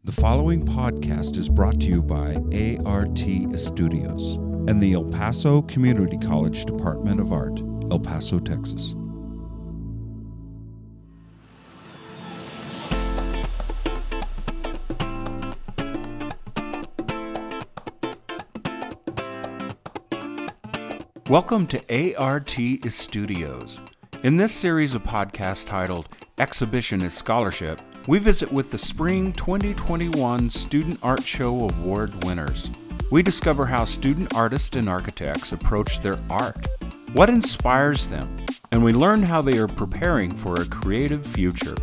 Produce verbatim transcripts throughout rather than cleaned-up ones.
The following podcast is brought to you by A R T Estudios and the El Paso Community College Department of Art, El Paso, Texas. Welcome to A R T Estudios. In this series of podcasts titled Exhibition is Scholarship, we visit with the Spring twenty twenty-one Student Art Show Award winners. We discover how student artists and architects approach their art, what inspires them, and we learn how they are preparing for a creative future.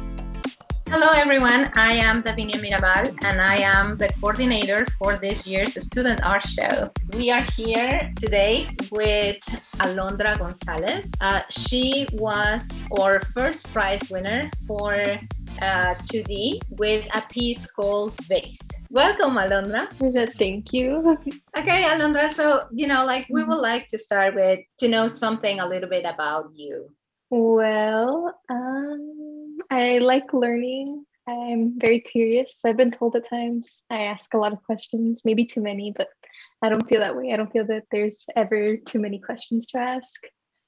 Hello everyone, I am Davinia Mirabal and I am the coordinator for this year's Student Art Show. We are here today with Alondra Gonzalez. Uh, she was our first prize winner for uh, two D with a piece called Vase. Welcome, Alondra. Thank you. Okay, Alondra, so, you know, like we would like to start with to know something a little bit about you. Well, um, I like learning. I'm very curious. I've been told at times I ask a lot of questions, maybe too many, but I don't feel that way. I don't feel that there's ever too many questions to ask.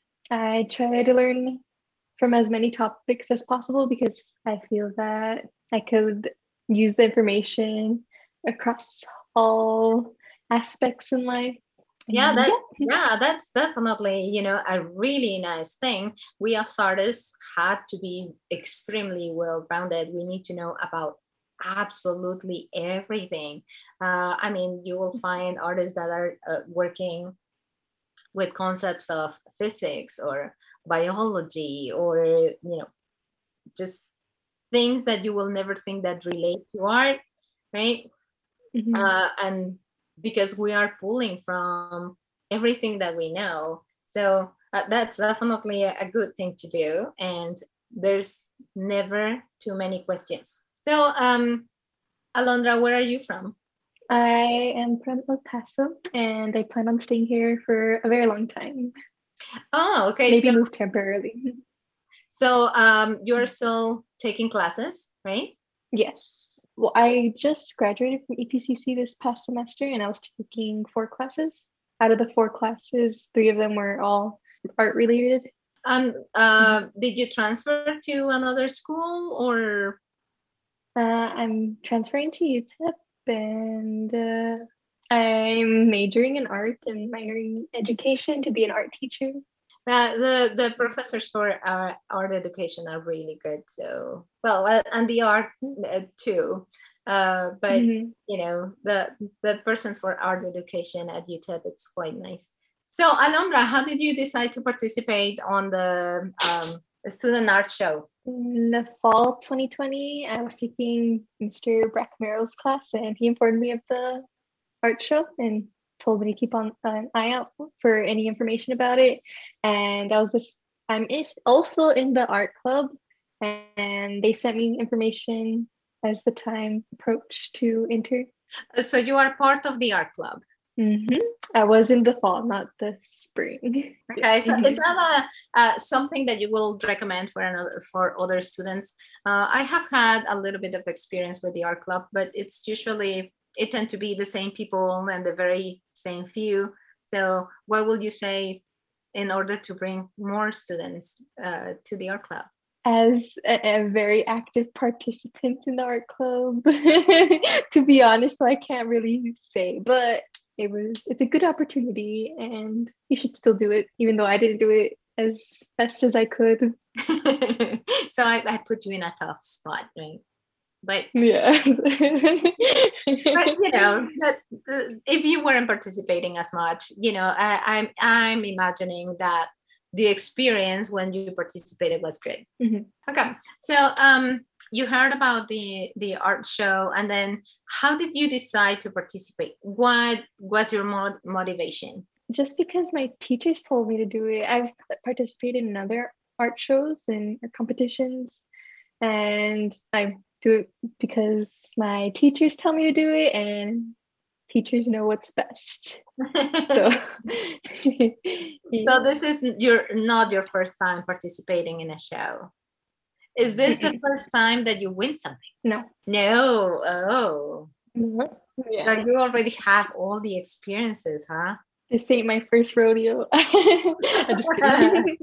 I try to learn from as many topics as possible because I feel that I could use the information across all aspects in life. Yeah, that yeah, that's definitely, you know, a really nice thing. We as artists had to be extremely well-rounded. We need to know about absolutely everything. Uh, I mean, you will find artists that are uh, working with concepts of physics or biology or, you know, just things that you will never think that relate to art, right? Mm-hmm. Uh, and because we are pulling from everything that we know. So uh, that's definitely a, a good thing to do. And there's never too many questions. So, um, Alondra, where are you from? I am from El Paso and I plan on staying here for a very long time. Oh, okay. Maybe so, move temporarily. So um, you're still taking classes, right? Yes. Well, I just graduated from E P C C this past semester and I was taking four classes. Out of the four classes, three of them were all art related. And uh, mm-hmm. Did you transfer to another school or? Uh, I'm transferring to U T E P and uh, I'm majoring in art and minoring in education to be an art teacher. Uh, the the professors for uh, art education are really good. So well, uh, and the art uh, too. Uh, but mm-hmm. you know, the the persons for art education at U T E P, it's quite nice. So Alondra, how did you decide to participate on the um, student art show? In the fall twenty twenty, I was taking Mister Brackmero's class, and he informed me of the art show and told me to keep on an eye out for any information about it. And I was just, I'm also in the art club and they sent me information as the time approached to enter. So you are part of the art club? Mm-hmm. I was in the fall, not the spring. Okay, so mm-hmm. Is that a, uh, something that you will recommend for another, for other students? Uh, I have had a little bit of experience with the art club, but it's usually it tend to be the same people and the very same few. So what will you say in order to bring more students uh, to the art club? As a, a very active participant in the art club, to be honest, so I can't really say, but it was, it's a good opportunity and you should still do it, even though I didn't do it as best as I could. So I, I put you in a tough spot, right? But yeah, but you know that uh, if you weren't participating as much, you know, I, I'm I'm imagining that the experience when you participated was good. Mm-hmm. Okay, so um, you heard about the the art show, and then how did you decide to participate? What was your mod- motivation? Just because my teachers told me to do it. I've participated in other art shows and competitions, and I do it because my teachers tell me to do it and teachers know what's best. So, yeah. So this is your not your first time participating in a show. Is this the Mm-mm. first time that you win something? No. No. Oh. Mhm. So Yeah. you already have all the experiences, huh? This ain't my first rodeo. I'm just kidding.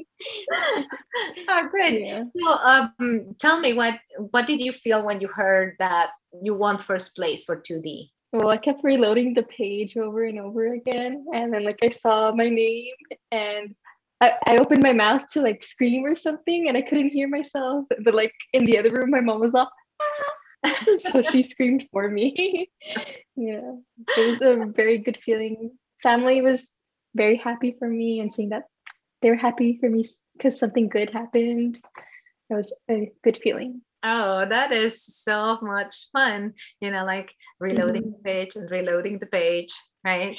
Oh, good. Yeah. So, um, tell me what what did you feel when you heard that you won first place for two D? Well, I kept reloading the page over and over again. And then like I saw my name and I, I opened my mouth to like scream or something and I couldn't hear myself. But like in the other room, my mom was all, "Ah." So she screamed for me. Yeah. It was a very good feeling. Family was very happy for me and seeing that they were happy for me because something good happened. It was a good feeling. Oh, that is so much fun. You know, like reloading Mhm. the page and reloading the page, right?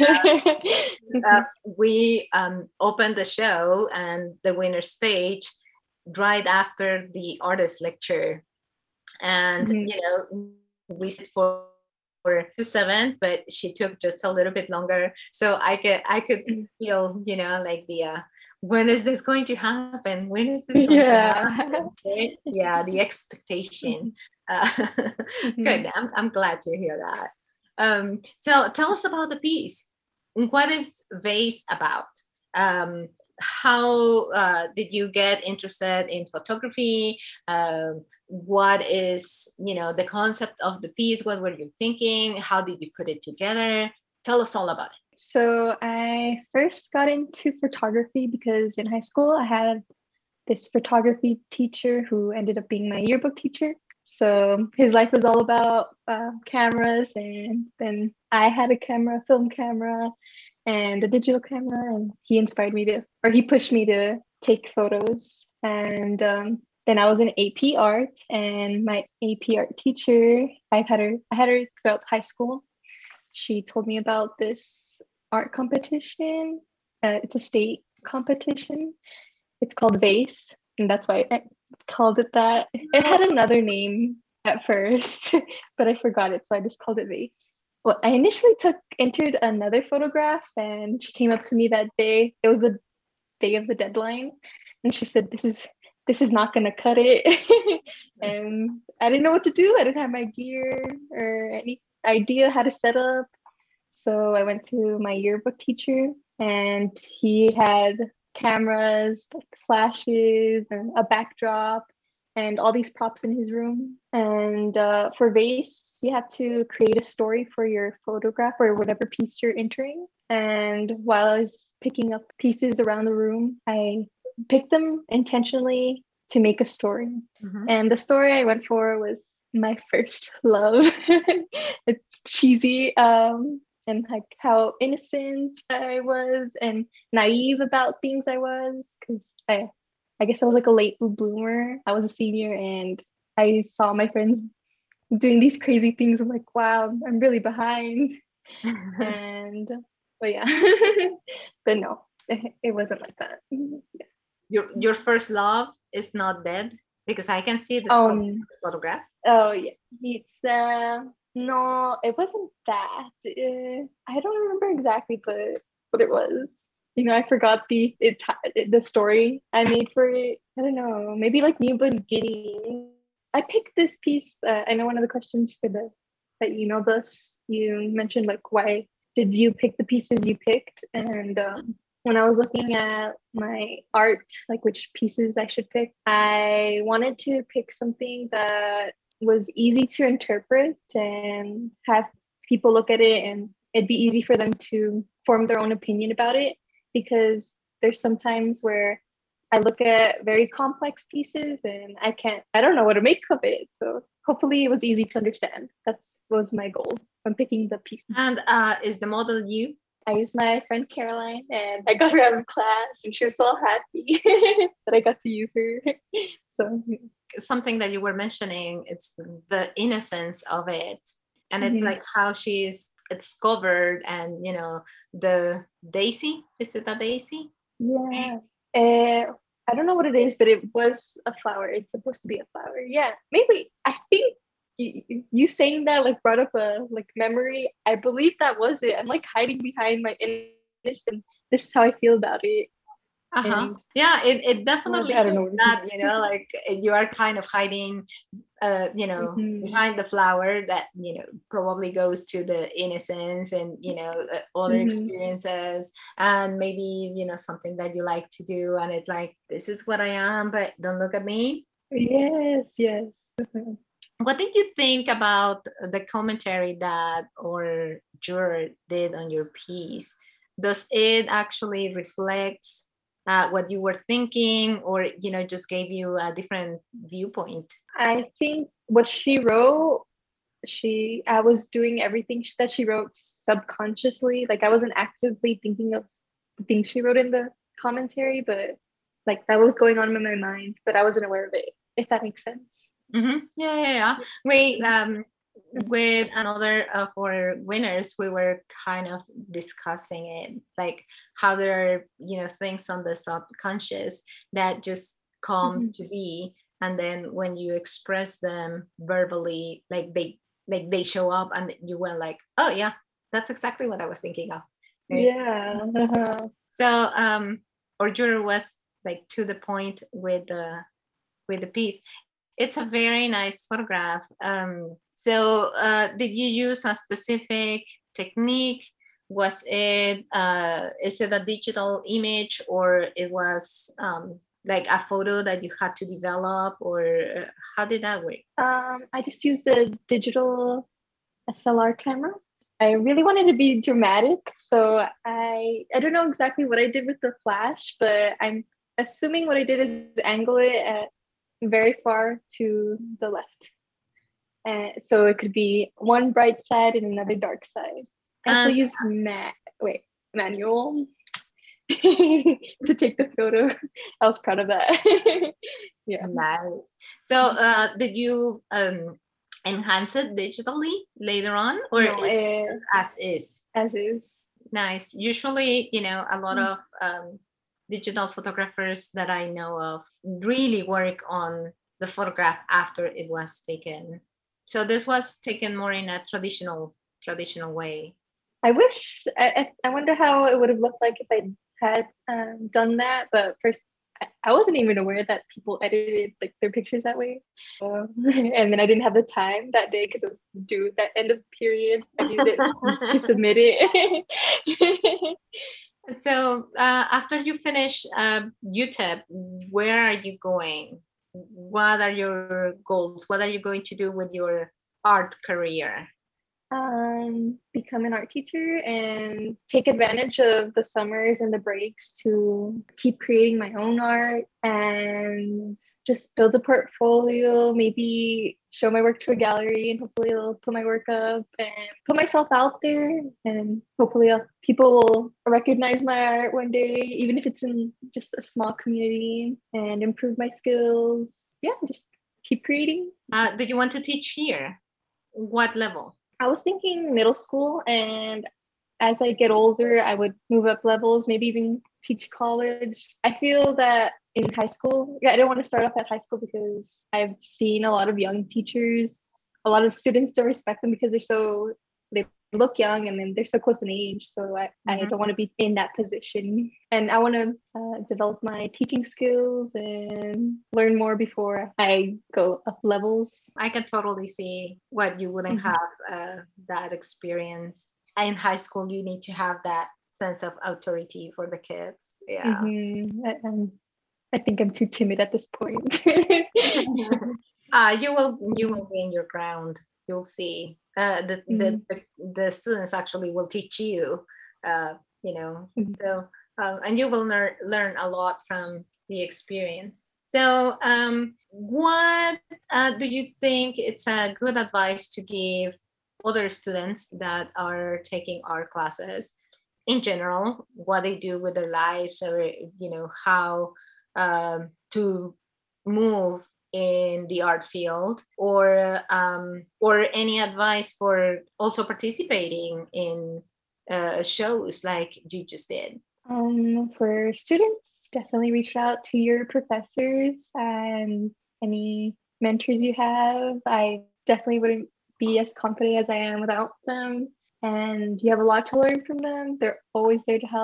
Uh, Mhm. we um, opened the show and the winner's page right after the artist lecture. And, Mhm. you know, we sit for to seven, but she took just a little bit longer. So I could I could feel, you know, like the uh, when is this going to happen? When is this going to Yeah. happen? Right? Yeah, the expectation. Uh, Mhm. good. I'm I'm glad to hear that. Um, so tell us about the piece. What is Vase about? Um, how uh, did you get interested in photography? Um, what is, you know, the concept of the piece? What were you thinking? How did you put it together? Tell us all about it. So I first got into photography because in high school I had this photography teacher who ended up being my yearbook teacher. So his life was all about uh, cameras, and then I had a camera, film camera, and a digital camera, and he inspired me to, or he pushed me to take photos. And um, then I was in A P art, and my A P art teacher, I've had her, I had her throughout high school. She told me about this art competition. Uh, it's a state competition. It's called Vase, and that's why I called it that. It had another name at first, but I forgot it, so I just called it Vase. Well, I initially took entered another photograph, and she came up to me that day. It was the day of the deadline, and she said, "This is this is not gonna cut it." And I didn't know what to do. I didn't have my gear or any idea how to set up. So I went to my yearbook teacher, and he had cameras, like flashes, and a backdrop, and all these props in his room. And uh, for Vase, you have to create a story for your photograph or whatever piece you're entering. And while I was picking up pieces around the room, I picked them intentionally to make a story. Mm-hmm. And the story I went for was my first love. It's cheesy, um, and like how innocent I was and naive about things I was, because I, I guess I was like a late bloomer. I was a senior and I saw my friends doing these crazy things. I'm like, wow, I'm really behind. And but yeah, but no, it, it wasn't like that. your your first love is not dead, because I can see this Um. photograph. Oh yeah, it's uh no, it wasn't that. Uh, I don't remember exactly, but what it was. You know, I forgot the it the story I made for it. I don't know, maybe like New Beginning. I picked this piece. Uh, I know one of the questions for the that you emailed us. You mentioned like why did you pick the pieces you picked, and um, when I was looking at my art, like which pieces I should pick, I wanted to pick something that was easy to interpret and have people look at it and it'd be easy for them to form their own opinion about it, because there's sometimes where I look at very complex pieces and I can't, I don't know what to make of it. So hopefully it was easy to understand. That's was my goal when picking the piece. And uh, is the model you? I used my friend Caroline and I got her out of class and she was so happy that I got to use her. So something that you were mentioning, it's the innocence of it, and it's mm-hmm. like how she's discovered, and you know, the daisy, is it a daisy? Yeah. Uh, I don't know what it is, but it was a flower. It's supposed to be a flower. Yeah. Maybe I think you, you saying that like brought up a like memory. I believe that was it. I'm like hiding behind my innocence. This is how I feel about it. Uh-huh. And Yeah, it, it definitely I don't shows know. that, you know, like you are kind of hiding, uh, you know, Mhm. behind the flower that, you know, probably goes to the innocence and, you know, uh, other Mhm. experiences and maybe, you know, something that you like to do. And it's like, this is what I am, but don't look at me. Yes, yes. What did you think about the commentary that our juror did on your piece? Does it actually reflect uh, what you were thinking, or you know, just gave you a different viewpoint? I think what she wrote, she I was doing everything sh- that she wrote subconsciously. Like I wasn't actively thinking of the things she wrote in the commentary, but like that was going on in my mind, but I wasn't aware of it, if that makes sense. Mm-hmm. Yeah, yeah, yeah. We um with another of our winners, we were kind of discussing it, like how there are, you know, things on the subconscious that just come Mhm. to be, and then when you express them verbally, like they like they show up, and you went like, oh yeah, that's exactly what I was thinking of. Right? Yeah. Uh-huh. So um, our juror was like to the point with the with the piece. It's a very nice photograph. Um, so, uh, did you use a specific technique? Was it uh, is it a digital image, or it was um, like a photo that you had to develop, or uh, how did that work? Um, I just used the digital S L R camera. I really wanted to be dramatic, so I I don't know exactly what I did with the flash, but I'm assuming what I did is angle it at very far to the left. And so it could be one bright side and another dark side. I also And used mat wait, manual to take the photo. I was proud of that. Yeah. nice. So, uh, did you um, enhance it digitally later on, or No, it's eh, just as is? as is. Nice. Usually, you know, a lot Mm. of um, digital photographers that I know of really work on the photograph after it was taken. So this was taken more in a traditional traditional way. I wish I, I I wonder how it would have looked like if I had um, done that. But first, I, I wasn't even aware that people edited like their pictures that way. So, and then I didn't have the time that day because it was due that end of period. I needed it to submit it. So uh, after you finish uh, U T E P, where are you going? What are your goals? What are you going to do with your art career? um, become an art teacher and take advantage of the summers and the breaks to keep creating my own art and just build a portfolio, maybe show my work to a gallery and hopefully they'll put my work up and put myself out there and hopefully I'll, people will recognize my art one day, even if it's in just a small community, and improve my skills. Yeah, just keep creating. Uh, do you want to teach here? What level? I was thinking middle school, and as I get older, I would move up levels, maybe even teach college. I feel that in high school, yeah, I don't want to start off at high school because I've seen a lot of young teachers, a lot of students don't respect them because they're so, they look young and then they're so close in age. So I, I Mhm. don't want to be in that position. And I want to uh, develop my teaching skills and learn more before I go up levels. I can totally see what you wouldn't Mhm. have uh, that experience. In high school, you need to have that sense of authority for the kids. Yeah. Mm-hmm. I, um, I think I'm too timid at this point. uh, you will you will gain your ground. You'll see. Uh, the, the, the the students actually will teach you. Uh, you know. Mm-hmm. So um, and you will learn learn a lot from the experience. So, um, what uh, do you think it's a good advice to give other students that are taking art classes in general? What they do with their lives, or you know how um, to move in the art field, or um, or any advice for also participating in uh, shows like you just did? Um, for students, definitely reach out to your professors and any mentors you have. I definitely wouldn't be as confident as I am without them. And you have a lot to learn from them. They're always there to help.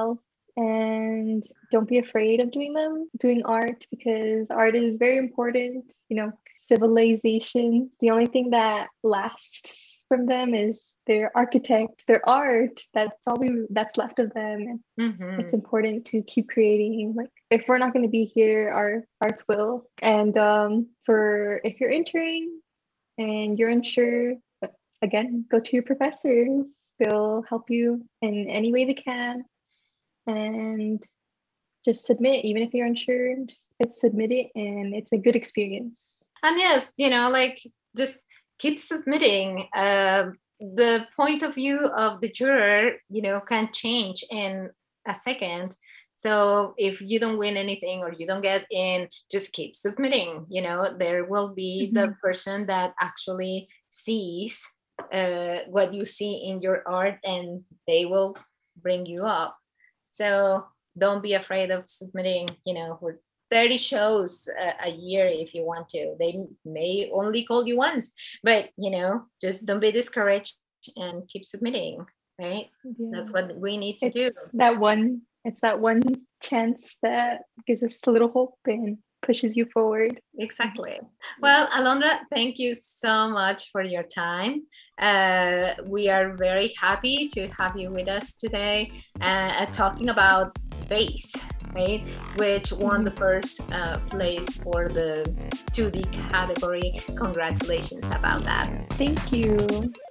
and don't be afraid of doing them, doing art, because art is very important. You know, civilizations, the only thing that lasts from them is their architect, their art. That's all we that's left of them. And Mhm. it's important to keep creating. Like, if we're not going to be here, our arts will. And um, for if you're entering and you're unsure, but again, go to your professors. They'll help you in any way they can. And just submit, even if you're unsure, just hit submit it, and it's a good experience. And yes, you know, like, just keep submitting. Uh, the point of view of the juror, you know, can change in a second. So if you don't win anything or you don't get in, just keep submitting. You know, there will be mm-hmm. the person that actually sees uh, what you see in your art, and they will bring you up. So don't be afraid of submitting, you know, for thirty shows a, a year if you want to. They may only call you once, but, you know, just don't be discouraged and keep submitting, right? Yeah. That's what we need to it's do. That one, it's that one chance that gives us a little hope and pushes you forward. Exactly. Well, Alondra, thank you so much for your time. Uh, we are very happy to have you with us today, uh, talking about Base, right? Which won the first uh, place for the two D category. Congratulations about that. Thank you.